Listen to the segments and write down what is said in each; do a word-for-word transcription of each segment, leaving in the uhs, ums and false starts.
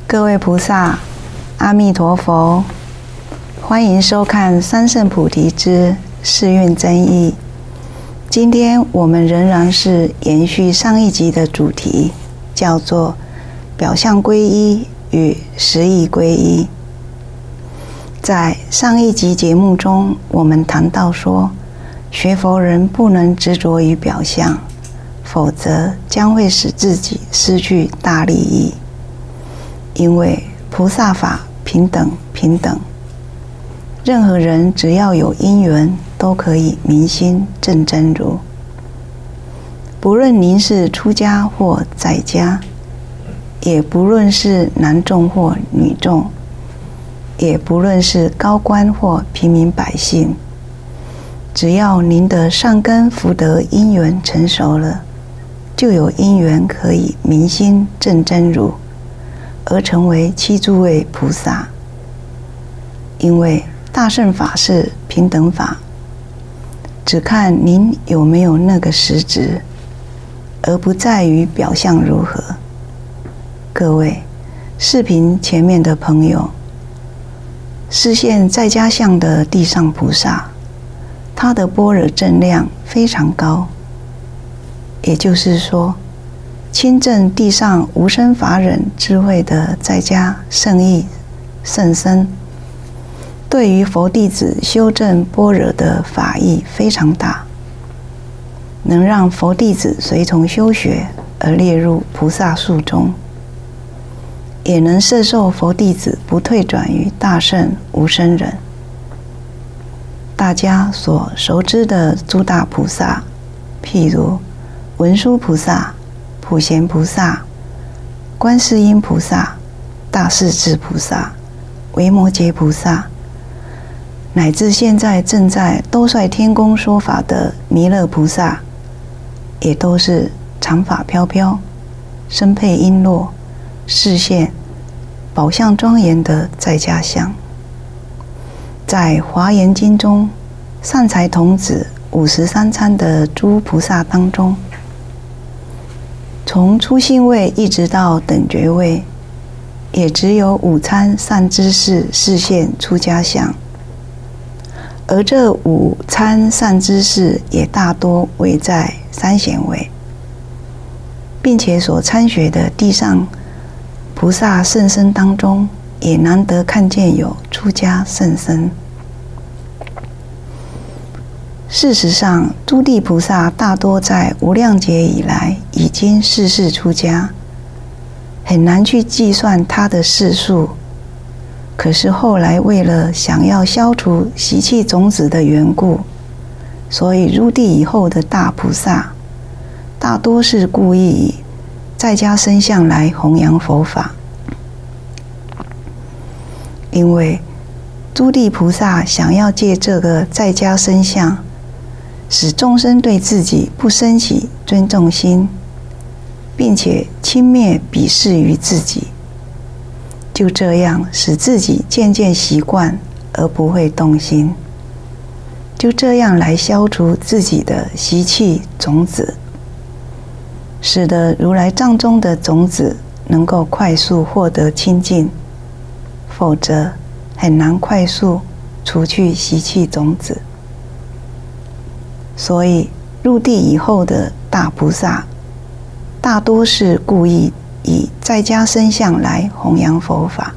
各位菩萨，阿弥陀佛，欢迎收看《三圣菩提之世运真义》。今天我们仍然是延续上一集的主题，叫做表象皈依与实义皈依。在上一集节目中，我们谈到说，学佛人不能执着于表象，否则将会使自己失去大利益。因为菩萨法平等平等，任何人只要有因缘，都可以明心证真如。不论您是出家或在家，也不论是男众或女众，也不论是高官或平民百姓，只要您的善根福德因缘成熟了，就有因缘可以明心证真如，而成为七诸位菩萨。因为大乘法是平等法，只看您有没有那个实质，而不在于表象如何。各位视频前面的朋友，示现在家相的地上菩萨，他的般若正量非常高，也就是说，亲证地上无生法忍智慧的在家圣义圣僧，对于佛弟子修正般若的法益非常大，能让佛弟子随从修学而列入菩萨数中，也能摄受佛弟子不退转于大圣无生忍。大家所熟知的诸大菩萨，譬如文殊菩萨、普贤菩萨、观世音菩萨、大势至菩萨、维摩诘菩萨，乃至现在正在兜率天宫说法的弥勒菩萨，也都是长发飘飘、身佩璎珞、示现宝相庄严的在家相。在华严经中，善财童子五十三参的诸菩萨当中，从初信位一直到等觉位，也只有五参善知识示现出家相，而这五参善知识也大多位在三贤位，并且所参学的地上菩萨圣僧当中，也难得看见有出家圣僧。事实上，诸地菩萨大多在无量劫以来已经世世出家，很难去计算他的世数。可是后来为了想要消除习气种子的缘故，所以入地以后的大菩萨，大多是故意以在家身相来弘扬佛法。因为诸地菩萨想要借这个在家身相，使众生对自己不生起尊重心，并且轻蔑鄙视于自己，就这样使自己渐渐习惯而不会动心，就这样来消除自己的习气种子，使得如来藏中的种子能够快速获得清净，否则很难快速除去习气种子。所以入地以后的大菩萨，大多是故意以在家身相来弘扬佛法。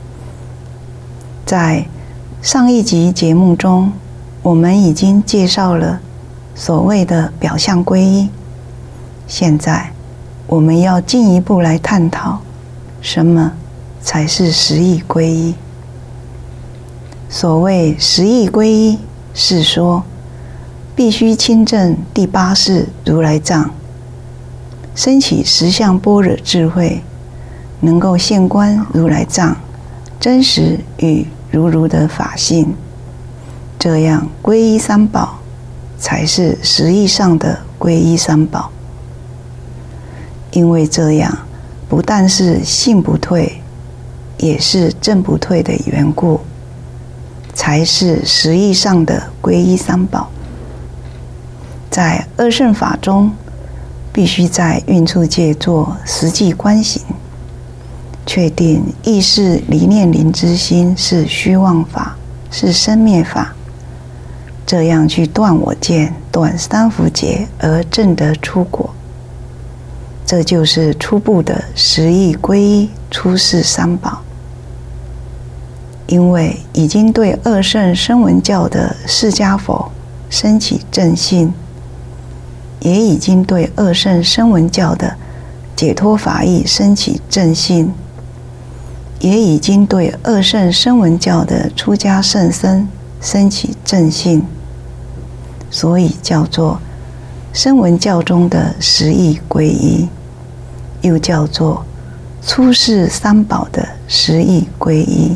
在上一集节目中，我们已经介绍了所谓的表象皈依。现在我们要进一步来探讨，什么才是实义皈依。所谓实义皈依，是说必须亲证第八世如来藏，升起实相般若智慧，能够现观如来藏真实与如如的法性，这样皈依三宝才是实义上的皈依三宝。因为这样不但是信不退，也是证不退的缘故，才是实义上的皈依三宝。在二乘法中，必须在运处界做实际观行， 确定意识离念灵之心是虚妄法，是生灭法，这样去断我见，断三伏劫，而证得出果。这就是初步的十义皈依出世三宝。因为已经对二圣声闻教的释迦佛升起正信，也已经对二圣声闻教的解脱法义升起正信，也已经对二圣声闻教的出家圣僧升起正信，所以叫做声闻教中的十义皈依，又叫做出世三宝的十义皈依。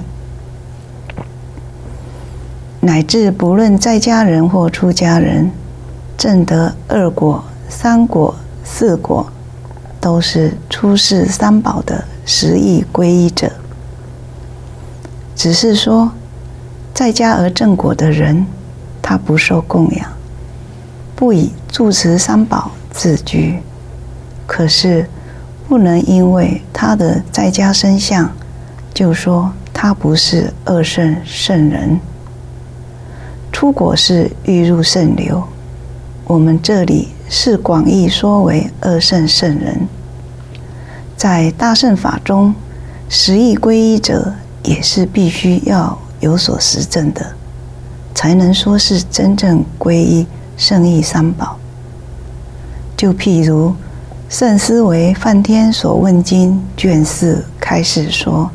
乃至不论在家人或出家人，证得二果、三果、四果，都是出世三宝的十义皈依者。只是说，在家而证果的人，他不受供养，不以住持三宝自居，可是不能因为他的在家身相，就说他不是二圣圣人。出果是欲入圣流，我们这里是广义说为二圣圣人。在大乘法中，十义皈依者也是必须要有所实证的，才能说是真正皈依圣义三宝。就譬如圣思维梵天所问经卷四开始说：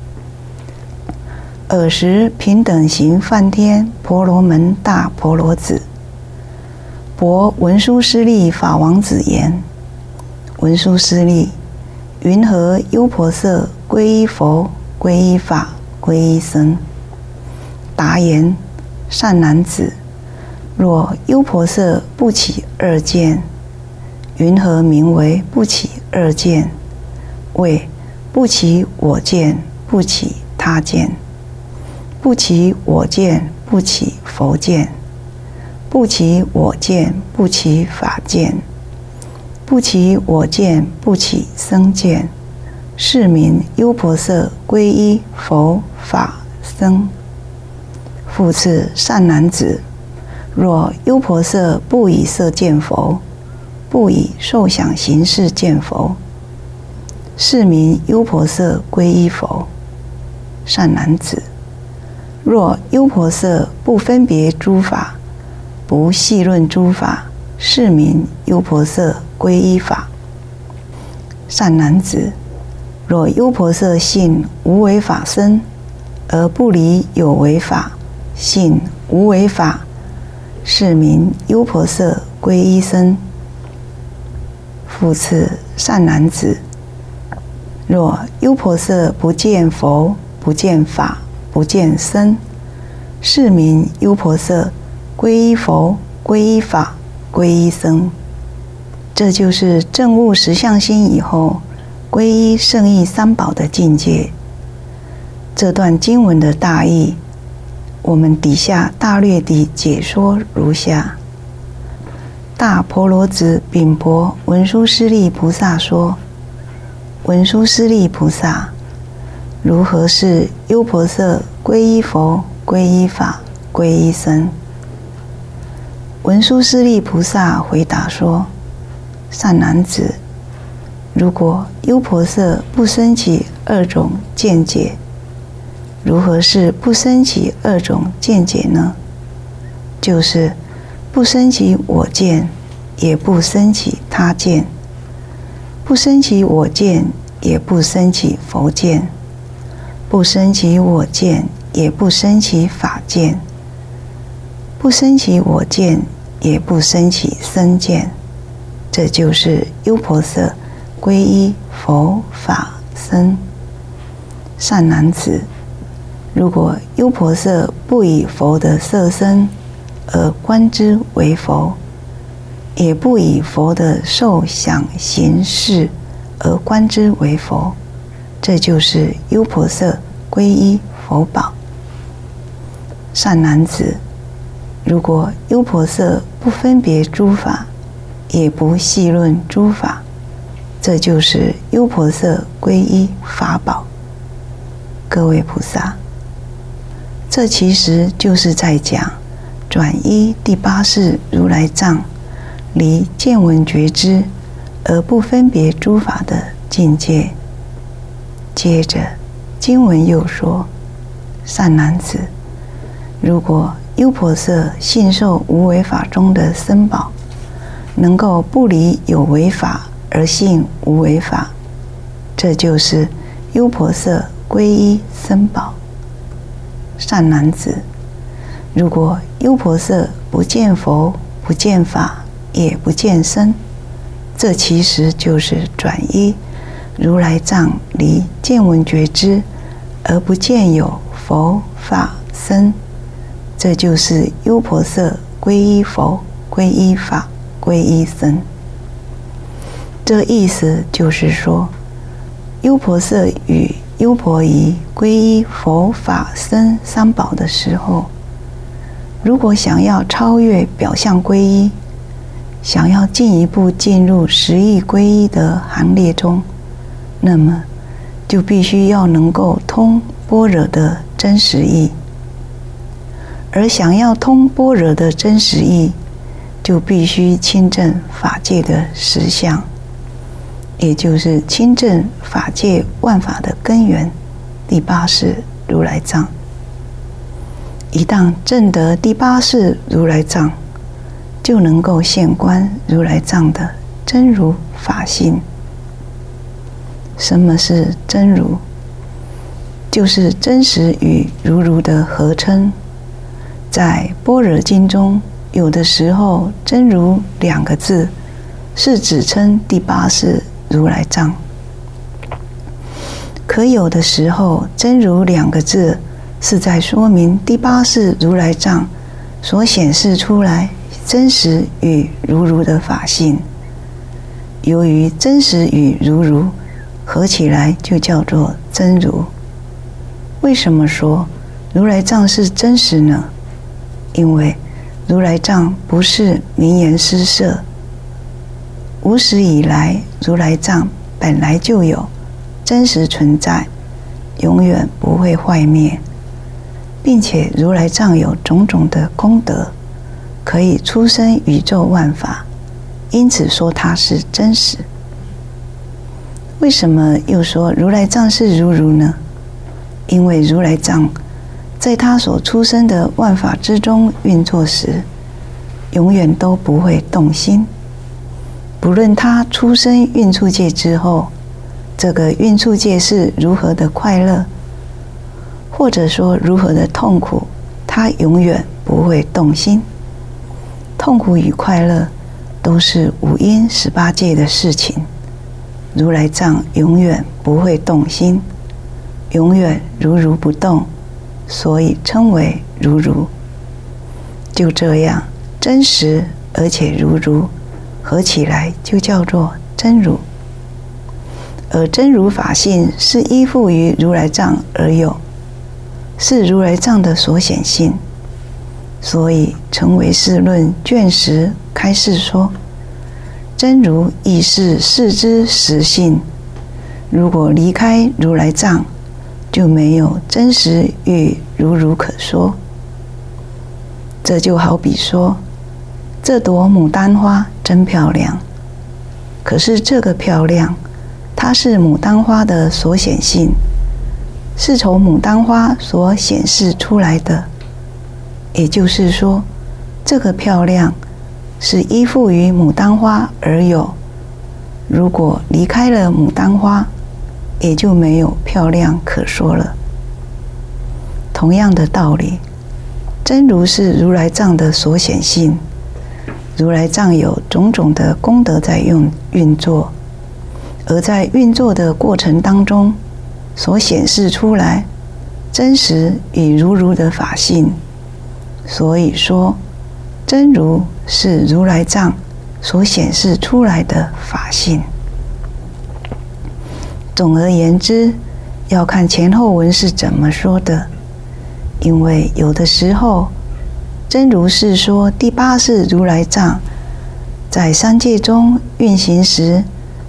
尔时平等行梵天婆罗门大婆罗子，薄文殊师利法王子言：文殊师利，云何优婆塞皈依佛、皈依法、皈依僧？答言：善男子，若优婆塞不起二见，云何名为不起二见？谓不起我见，不起他见，不起我见，不起佛见，不起我见，不起法见，不起我见，不起僧见，是名优婆塞皈依佛法僧。复次，善男子，若优婆塞不以色见佛，不以受想行识见佛，是名优婆塞皈依佛。善男子，若优婆塞不分别诸法，不细论诸法，是名优婆塞皈依法。善男子，若优婆塞信无为法身，而不离有为法，信无为法，是名优婆塞皈依僧。复次，善男子，若优婆塞不见佛，不见法，不见僧，是名优婆塞皈依佛、皈依法、皈依僧。这就是证悟实相心以后，皈依圣义三宝的境界。这段经文的大意，我们底下大略地解说如下：大婆罗子禀薄文殊师利菩萨说：文殊师利菩萨，如何是优婆塞皈依佛、皈依法、皈依僧？文殊师利菩萨回答说：善男子，如果优婆塞不生起二种见解，如何是不生起二种见解呢？就是不生起我见，也不生起他见；不生起我见，也不生起佛见；不生起我见，也不生起法见；不生起我见，也不生起僧见。这就是优婆塞皈依佛法僧。善男子，如果优婆塞不以佛的色身而观之为佛，也不以佛的受想行识而观之为佛，这就是优婆塞皈依佛宝。善男子，如果优婆塞不分别诸法，也不细论诸法， 这就是优婆塞皈依法宝。各位菩萨，这其实就是在讲转依第八世如来藏，离见闻觉知而不分别诸法的境界。接着经文又说：善男子，如果优婆塞信受无为法中的僧宝，能够不离有为法而信无为法，这就是优婆塞皈依僧宝。善男子，如果优婆塞不见佛、不见法，也不见僧，这其实就是转依如来藏，离见闻觉知而不见有佛、法、僧，这就是优婆塞皈依佛、皈依法、皈依僧。这意思就是说，优婆塞与优婆夷皈依佛法僧三宝的时候，如果想要超越表象皈依，想要进一步进入实义皈依的行列中，那么就必须要能够通般若的真实义。而想要通般若的真实义，就必须亲证法界的实相，也就是亲证法界万法的根源，第八世如来藏。一旦证得第八世如来藏，就能够现观如来藏的真如法性。什么是真如？就是真实与如如的合称。在般若经中，有的时候真如两个字是指称第八世如来藏，可有的时候真如两个字是在说明第八世如来藏所显示出来真实与如如的法性。由于真实与如如合起来就叫做真如。为什么说如来藏是真实呢？因为如来藏不是名言施设，无始以来如来藏本来就有真实存在，永远不会坏灭，并且如来藏有种种的功德，可以出生宇宙万法，因此说它是真实。为什么又说如来藏是如如呢？因为如来藏在他所出生的万法之中运作时，永远都不会动心。不论他出生运处界之后，这个运处界是如何的快乐，或者说如何的痛苦，他永远不会动心。痛苦与快乐都是五阴十八界的事情，如来藏永远不会动心，永远如如不动，所以称为如如。就这样，真实而且如如合起来就叫做真如。而真如法性是依附于如来藏而有，是如来藏的所显性，所以成唯识论卷十开示说，真如亦是世之实性。如果离开如来藏，就没有真实与如如可说。这就好比说，这朵牡丹花真漂亮，可是这个漂亮，它是牡丹花的所显性，是从牡丹花所显示出来的。也就是说，这个漂亮是依附于牡丹花而有，如果离开了牡丹花，也就没有漂亮可说了。同样的道理，真如是如来藏的所显性，如来藏有种种的功德在用运作，而在运作的过程当中所显示出来真实与如如的法性，所以说真如是如来藏所显示出来的法性。总而言之，要看前后文是怎么说的，因为有的时候真如是说第八世如来藏在三界中运行时，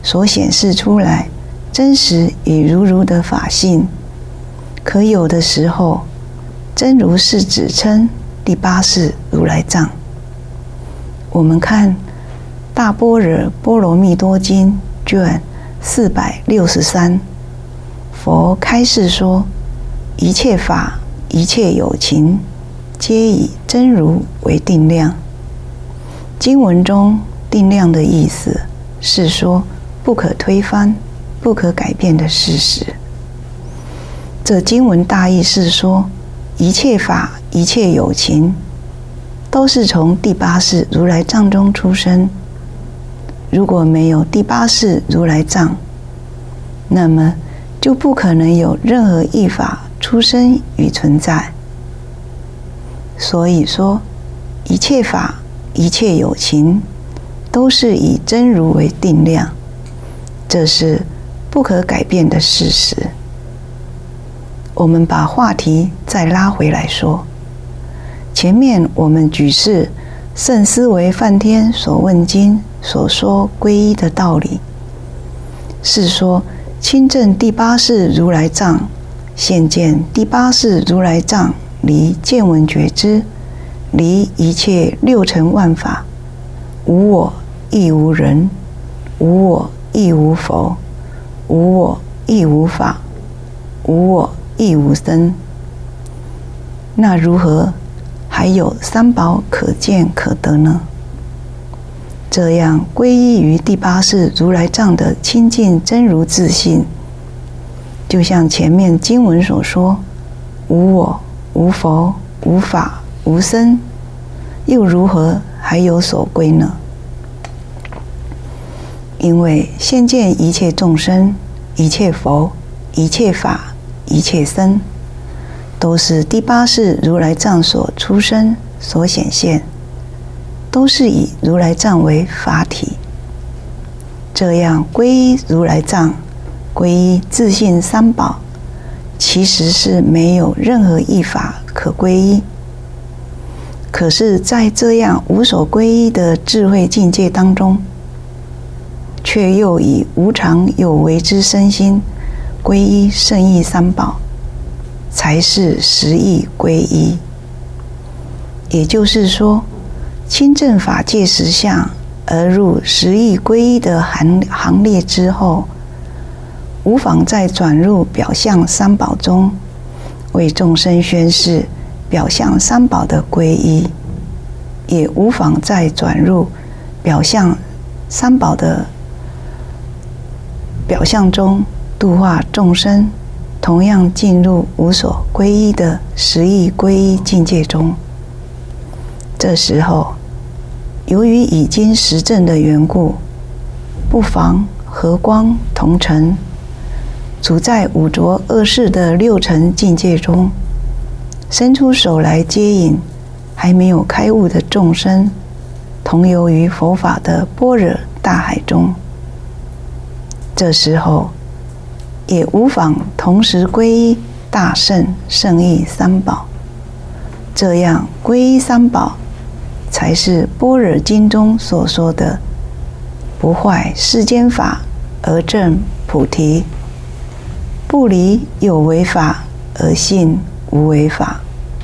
所显示出来真实与如如的法性。可有的时候，真如是指称第八世如来藏。我们看《大般若波罗蜜多经》卷四百六十三，佛开示说：一切法、一切有情，皆以真如为定量。经文中定量的意思是说不可推翻、不可改变的事实。这经文大意是说，一切法、一切有情，都是从第八世如来藏中出生。如果没有第八世如来藏，那么就不可能有任何一法出生与存在。所以说，一切法、一切有情，都是以真如为定量，这是不可改变的事实。我们把话题再拉回来说，前面我们举示圣思维梵天所问经所说皈依的道理，是说亲证第八世如来藏，现见第八世如来藏离见闻觉知，离一切六尘万法，无我亦无人，无我亦无佛，无我亦无法，无我亦无生。那如何还有三宝可见可得呢？这样皈依于第八世如来藏的清净真如自性，就像前面经文所说，无我、无佛、无法、无生，又如何还有所归呢？因为现见一切众生、一切佛、一切法、一切僧，都是第八世如来藏所出生所显现，都是以如来藏为法体。这样皈依如来藏，皈依自性三宝，其实是没有任何一法可皈依。可是在这样无所皈依的智慧境界当中，却又以无常有为之身心皈依圣义三宝，才是实义皈依。也就是说，亲证法界实相而入实义皈依的行行列之后，无妨再转入表象三宝中，为众生宣示表象三宝的皈依，也无妨再转入表象三宝的表象中度化众生，同样进入无所皈依的实义皈依境界中。这时候，由于已经实证的缘故，不妨和光同尘，处在五浊恶世的六尘境界中，伸出手来接引还没有开悟的众生，同游于佛法的般若大海中。这时候，也无妨同时皈依大圣圣义三宝。这样皈依三宝，才是般若经中所说的不坏世间法而证菩提，不离有为法而信无为法。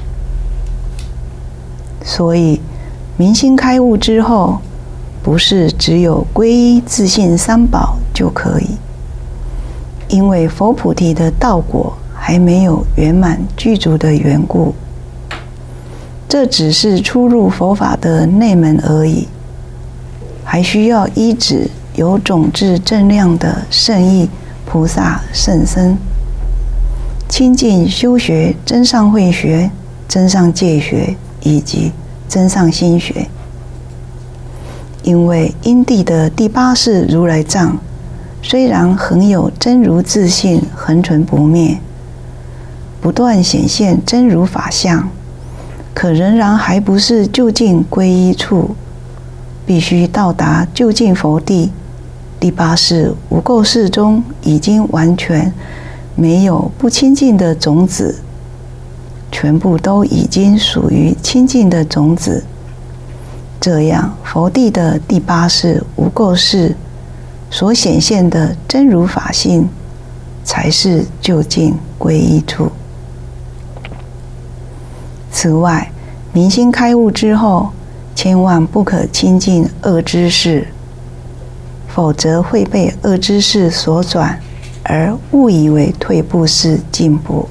所以明心开悟之后，不是只有皈依自性三宝就可以，因为佛菩提的道果还没有圆满具足的缘故，这只是初入佛法的内门而已，还需要依止有种智正量的圣义菩萨圣僧，亲近修学真上慧学、真上戒学以及真上心学。因为因地的第八世如来藏，虽然恒有真如自性恒存不灭，不断显现真如法相，可仍然还不是究竟皈依处，必须到达究竟佛地。第八世无垢世中已经完全没有不清净的种子，全部都已经属于清净的种子。这样佛地的第八世无垢世所显现的真如法性，才是究竟归依处。此外，明心开悟之后，千万不可亲近恶知识，否则会被恶知识所转，而误以为退步是进步。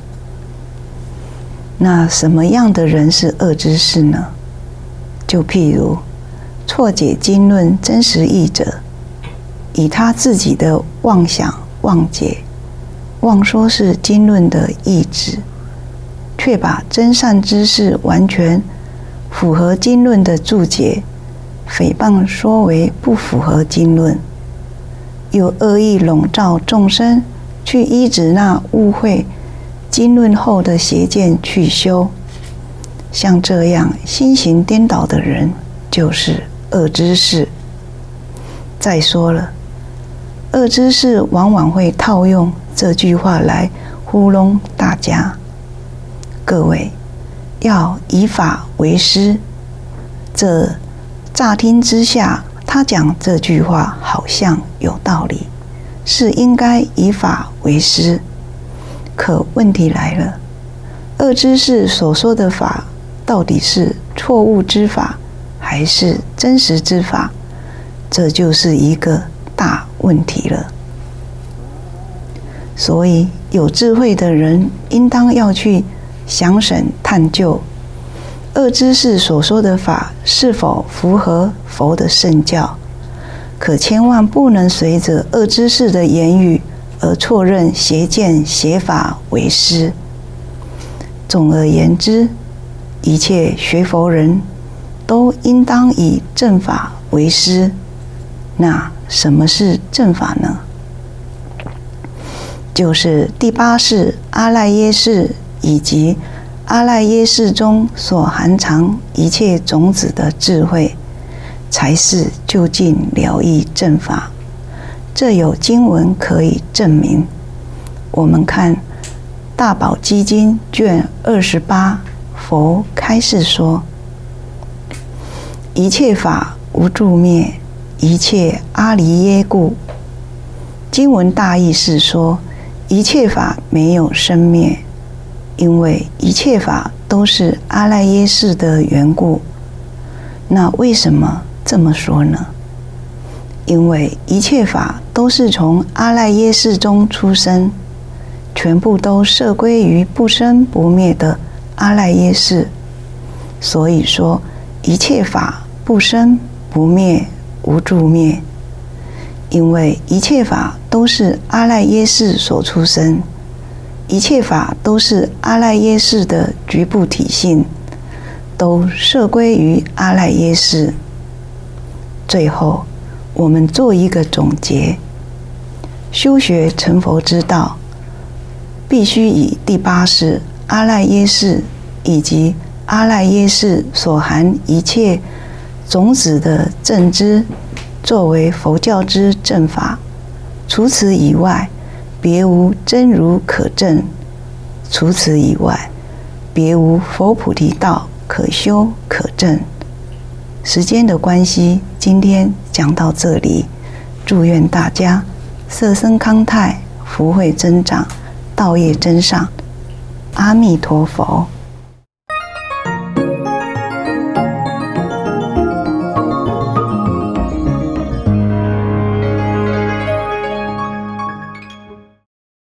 那什么样的人是恶知识呢？就譬如错解经论真实义者，以他自己的妄想妄解，妄说是经论的意旨，却把真善知识完全符合经论的注解，诽谤说为不符合经论，又恶意笼罩众生，去依止那误会经论后的邪见去修。像这样心行颠倒的人，就是恶知识。再说了，恶知识往往会套用这句话来糊弄大家。各位要以法为师，这乍听之下，他讲这句话好像有道理，是应该以法为师。可问题来了，恶知识所说的法，到底是错误之法，还是真实之法？这就是一个大问题了。所以有智慧的人应当要去详审探究，恶知识所说的法是否符合佛的圣教，可千万不能随着恶知识的言语而错认邪见邪法为师。总而言之，一切学佛人都应当以正法为师。那什么是正法呢？就是第八世阿赖耶识以及阿赖耶识中所含藏一切种子的智慧，才是究竟了义正法。这有经文可以证明。我们看《大宝积经》卷二十八，佛开示说：一切法无住灭，一切阿离耶故。经文大意是说，一切法没有生灭，因为一切法都是阿赖耶识的缘故。那为什么这么说呢？因为一切法都是从阿赖耶识中出生，全部都摄归于不生不灭的阿赖耶识。所以说，一切法不生不灭，无住灭。因为一切法都是阿赖耶识所出生，一切法都是阿赖耶识的局部体性，都摄归于阿赖耶识。最后，我们做一个总结：修学成佛之道，必须以第八识阿赖耶识以及阿赖耶识所含一切种子的正知，作为佛教之正法。除此以外，别无真如可证；除此以外，别无佛菩提道可修可证。时间的关系，今天讲到这里。祝愿大家色身康泰，福慧增长，道业增上。阿弥陀佛。